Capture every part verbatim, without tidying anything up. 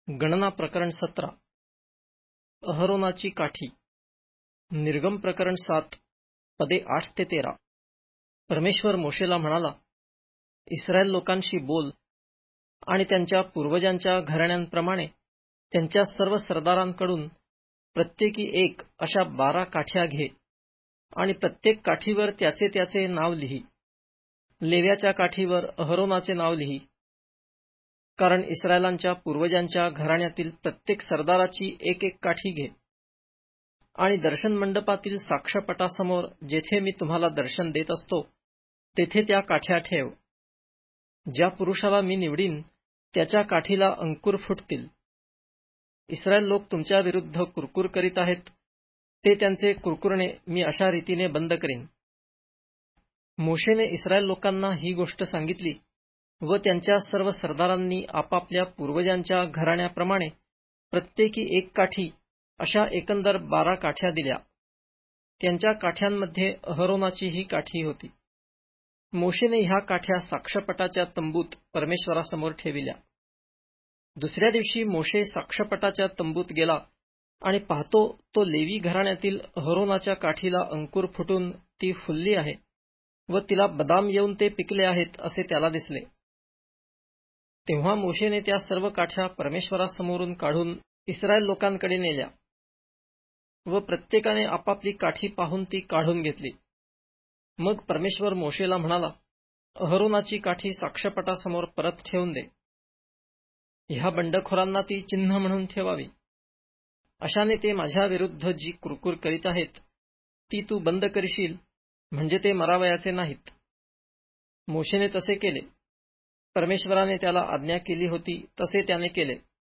गणना प्रकरण सतरा. अहरोनाची काठी. निर्गम प्रकरण सात पदे आठ ते तेरा. परमेश्वर मोशेला म्हणाला, इस्रायल लोकांशी बोल आणि त्यांच्या पूर्वजांच्या घराण्यांप्रमाणे त्यांच्या सर्व सरदारांकडून प्रत्येकी एक अशा बारा काठ्या घे आणि प्रत्येक काठीवर त्याचे त्याचे नाव लिही. लेव्याच्या काठीवर अहरोनाचे नाव लिही, कारण इस्रायलांच्या पूर्वजांच्या घराण्यातील प्रत्येक सरदाराची एक एक काठी घे. आणि दर्शन मंडपातील साक्षपटासमोर जेथे मी तुम्हाला दर्शन देत असतो तेथे त्या काठ्या ठेव. ज्या पुरुषाला मी निवडीन त्याच्या काठीला अंकुर फुटतील. इस्रायल लोक तुमच्या विरुद्ध कुरकुर करीत आहेत, ते त्यांचे कुरकुरणे मी अशा रीतीने बंद करीन. मोशेने इस्रायल लोकांना ही गोष्ट सांगितली व त्यांच्या सर्व सरदारांनी आपापल्या पूर्वजांच्या घराण्याप्रमाणे प्रत्येकी एक काठी अशा एकंदर बारा काठ्या दिल्या. त्यांच्या काठ्यांमध्ये अहरोनाची ही काठी होती. मोशेने ह्या काठ्या साक्षपटाच्या तंबूत परमेश्वरासमोर ठेविल्या. दुसऱ्या दिवशी मोशे साक्षपटाच्या तंबूत गेला आणि पाहतो तो लेवी घराण्यातील अहरोनाच्या काठीला अंकुर फुटून ती फुलली आहे व तिला बदाम येऊन ते पिकले आहेत असे त्याला दिसले. तेव्हा मोशेने त्या सर्व काठ्या परमेश्वरासमोरून काढून इस्रायल लोकांकडे नेल्या व प्रत्येकाने आपापली काठी पाहून ती काढून घेतली. मग परमेश्वर मोशेला म्हणाला, अहरोनाची काठी साक्षपटासमोर परत ठेवून दे. ह्या बंडखोरांना ती चिन्ह म्हणून ठेवावी. अशाने ते माझ्या विरुद्ध जी कुरकुर करीत आहेत ती तू बंद करशील, म्हणजे ते मरावयाचे नाहीत. मोशेने तसे केले. परमेश्वराने त्याला आज्ञा केली होती तसे त्याने केले.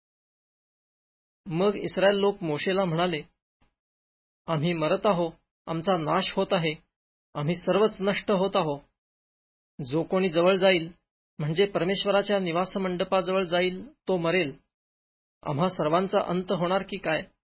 मग इस्रायल लोक मोशेला म्हणाले, आम्ही मरत आहो, आमचा नाश होत आहे, आम्ही सर्वच नष्ट होत आहो. जो कोणी जवळ जाईल, म्हणजे परमेश्वराच्या निवासमंडपाजवळ जाईल, तो मरेल. आम्हा सर्वांचा अंत होणार की काय?